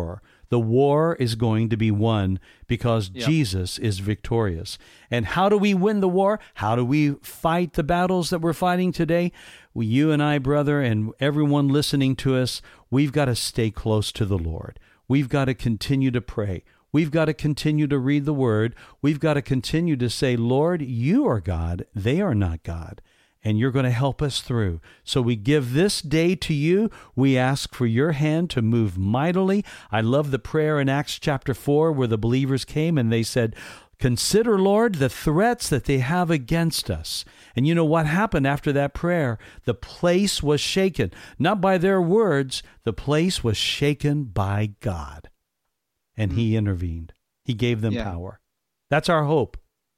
The war is going to be won because Yep. Jesus is victorious. And how do we win the war? How do we fight the battles that we're fighting today? Well, you and I, brother, and everyone listening to us, we've got to stay close to the Lord. We've got to continue to pray. We've got to continue to read the Word. We've got to continue to say, Lord, you are God. They are not God. And you're going to help us through. So we give this day to you. We ask for your hand to move mightily. I love the prayer in Acts chapter four where the believers came and they said, consider, Lord, the threats that they have against us. And you know what happened after that prayer? The place was shaken. Not by their words. The place was shaken by God. And He intervened. He gave them Yeah. power. That's our hope.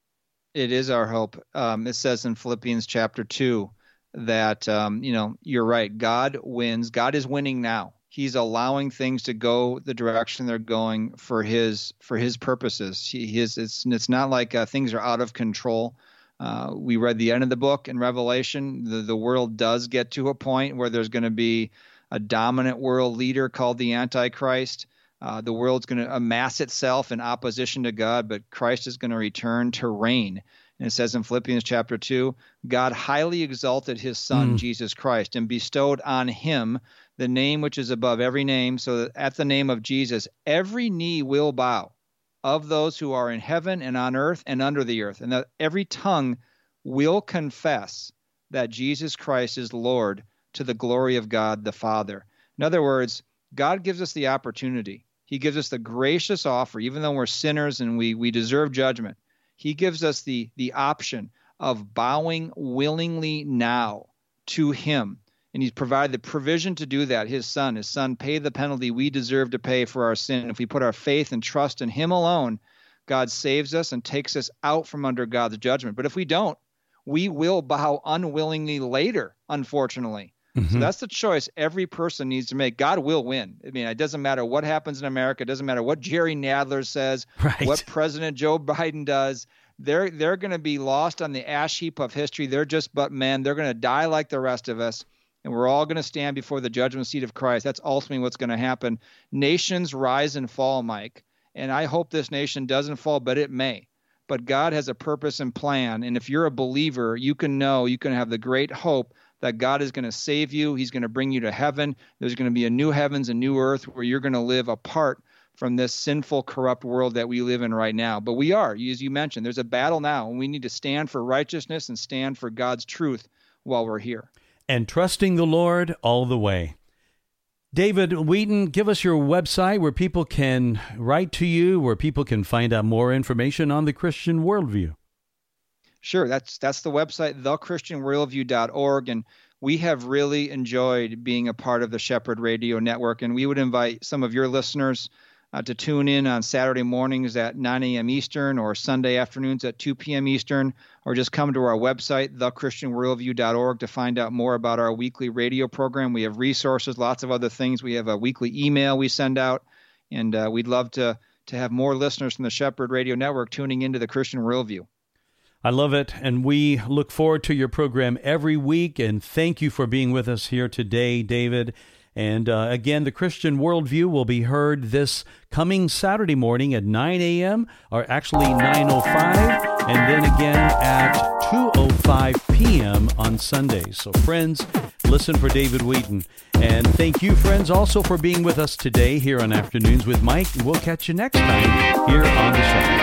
It is our hope. Um, it says in Philippians chapter two that, um, you know, you're right. God wins. God is winning now. He's allowing things to go the direction they're going for his for his purposes. He, his, it's, it's not like uh, things are out of control. Uh, we read the end of the book in Revelation. The, the world does get to a point where there's going to be a dominant world leader called the Antichrist. Uh, the world's going to amass itself in opposition to God, but Christ is going to return to reign. And it says in Philippians chapter two, God highly exalted his Son, mm. Jesus Christ, and bestowed on him the name which is above every name, so that at the name of Jesus, every knee will bow of those who are in heaven and on earth and under the earth, and that every tongue will confess that Jesus Christ is Lord to the glory of God the Father. In other words, God gives us the opportunity. He gives us the gracious offer, even though we're sinners and we we deserve judgment. He gives us the the option of bowing willingly now to him. And he's provided the provision to do that. His son, his son paid the penalty we deserve to pay for our sin. If we put our faith and trust in him alone, God saves us and takes us out from under God's judgment. But if we don't, we will bow unwillingly later, unfortunately. Mm-hmm. So that's the choice every person needs to make. God will win. I mean, it doesn't matter what happens in America. It doesn't matter what Jerry Nadler says, right. what President Joe Biden does. They're they're going to be lost on the ash heap of history. They're just but men. They're going to die like the rest of us, and we're all going to stand before the judgment seat of Christ. That's ultimately what's going to happen. Nations rise and fall, Mike, and I hope this nation doesn't fall, but it may. But God has a purpose and plan, and if you're a believer, you can know, you can have the great hope that God is going to save you. He's going to bring you to heaven. There's going to be a new heavens and new earth where you're going to live apart from this sinful, corrupt world that we live in right now. But we are, as you mentioned, there's a battle now, and we need to stand for righteousness and stand for God's truth while we're here. And trusting the Lord all the way. David Wheaton, give us your website where people can write to you, where people can find out more information on the Christian worldview. Sure, that's that's the website, the christian worldview dot org, and we have really enjoyed being a part of the Shepherd Radio Network, and we would invite some of your listeners uh, to tune in on Saturday mornings at nine a.m. Eastern or Sunday afternoons at two p.m. Eastern, or just come to our website, the christian worldview dot org, to find out more about our weekly radio program. We have resources, lots of other things. We have a weekly email we send out, and uh, we'd love to, to have more listeners from the Shepherd Radio Network tuning into the Christian Worldview. I love it, and we look forward to your program every week, and thank you for being with us here today, David. And uh, again, the Christian Worldview will be heard this coming Saturday morning at nine a.m., or actually nine oh five, and then again at two oh five p.m. on Sundays. So friends, listen for David Wheaton. And thank you, friends, also for being with us today here on Afternoons with Mike. We'll catch you next time here on the show.